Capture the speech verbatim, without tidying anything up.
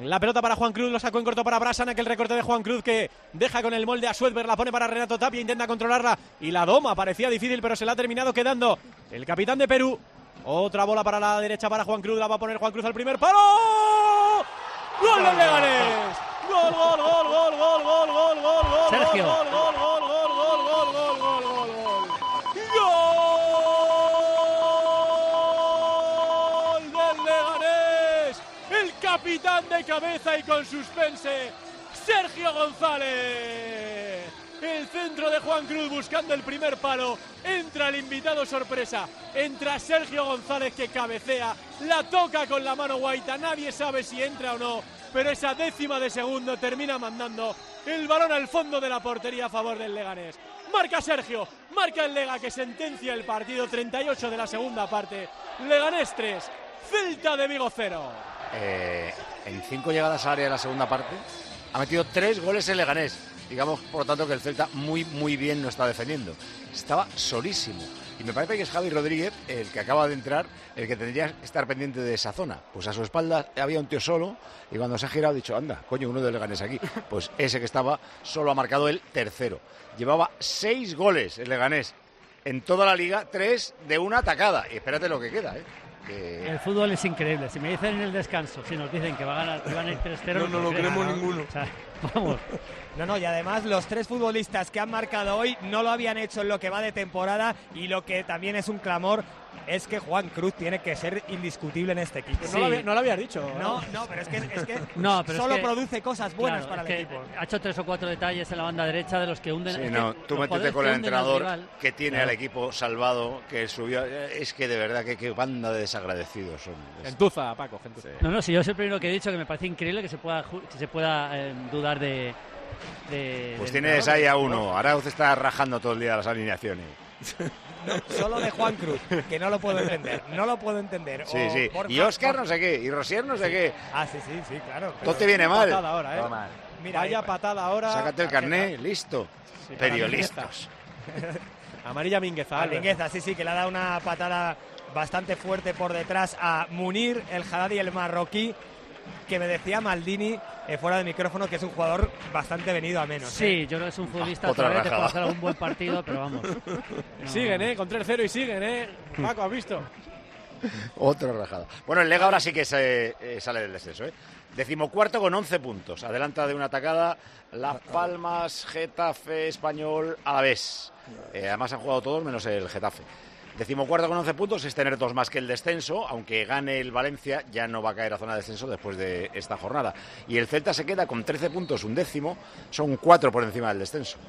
La pelota para Juan Cruz, lo sacó en corto para Brasan, aquel recorte de Juan Cruz que deja con el molde a Suedberg, la pone para Renato Tapia, intenta controlarla y la doma, parecía difícil pero se la ha terminado quedando el capitán de Perú. Otra bola para la derecha para Juan Cruz, la va a poner Juan Cruz al primer palo. ¡Gol del Leganés! ¡Gol, gol, gol, gol, gol, gol, gol, gol, gol! Sergio. ¡Gol, gol, gol, gol, gol, gol, gol, gol, gol, gol! ¡Gol del Leganés! El capitán de cabeza y con suspense, Sergio González. El centro de Juan Cruz buscando el primer palo. Entra el invitado sorpresa. Entra Sergio González que cabecea. La toca con la mano Guaita. Nadie sabe si entra o no. Pero esa décima de segundo termina mandando el balón al fondo de la portería a favor del Leganés. Marca Sergio. Marca el Lega que sentencia el partido. treinta y ocho de la segunda parte. Leganés tres. Celta de Vigo cero. Eh, en cinco llegadas al área de la segunda parte ha metido tres goles el Leganés. Digamos, por lo tanto, que el Celta muy, muy bien no está defendiendo. Estaba solísimo. Y me parece que es Javi Rodríguez, el que acaba de entrar, el que tendría que estar pendiente de esa zona. Pues a su espalda había un tío solo y cuando se ha girado ha dicho, anda, coño, uno del Leganés aquí. Pues ese que estaba solo ha marcado el tercero. Llevaba seis goles el Leganés en toda la liga, tres de una atacada. Y espérate lo que queda, ¿eh? Que... El fútbol es increíble. Si me dicen en el descanso, si nos dicen que va a ganar, que van a ir tres cero, no, no lo creemos ninguno. O sea, vamos. No, no, y además los tres futbolistas que han marcado hoy no lo habían hecho en lo que va de temporada, y lo que también es un clamor es que Juan Cruz tiene que ser indiscutible en este equipo. Sí. No, lo había, no lo habías dicho. No, no, pero es que, es que no, pero solo es que, produce cosas buenas claro, para es el que equipo. Ha hecho tres o cuatro detalles en la banda derecha de los que hunden. Sí, es no, que tú métete con el entrenador que tiene claro. al equipo salvado, que subió. Es que de verdad que qué banda de desagradecidos son. Gentuza, Paco, Gentuza. Sí. No, no, si yo soy el primero que he dicho que me parece increíble que se pueda, que se pueda eh, dudar de. de pues de tienes ahí a uno. Arauz está rajando todo el día las alineaciones. No, solo de Juan Cruz, que no lo puedo entender, no lo puedo entender. Sí, o sí. Borja, y Óscar Borja. no sé qué, y Rosier no sé sí. qué. Ah, sí, sí, sí, claro. Todo te viene mal. Patada ahora, ¿eh? Mira, Vaya ahí, patada ahora. Sácate el carné, listo. Sí, Periodistas. Amarilla Mingueza. A Mingueza, sí, sí, que le ha dado una patada bastante fuerte por detrás a Munir, el Haddadi, el marroquí, que me decía Maldini eh, fuera de micrófono que es un jugador bastante venido a menos. Sí, ¿eh? yo creo que es un futbolista Otra todavía te puede rajada. hacer un buen partido, pero vamos. No. Siguen, ¿eh? Con tres cero y siguen, ¿eh? Paco, ¿has visto? Otra rajada. Bueno, el Lega ahora sí que se, eh, sale del descenso, ¿eh? Decimocuarto con once puntos. Adelanta de una atacada Las Palmas, Getafe, Español, Alavés. Eh, además han jugado todos menos el Getafe. Decimocuarto con once puntos es tener dos más que el descenso. Aunque gane el Valencia, ya no va a caer a zona de descenso después de esta jornada. Y el Celta se queda con trece puntos, un décimo. Son cuatro por encima del descenso.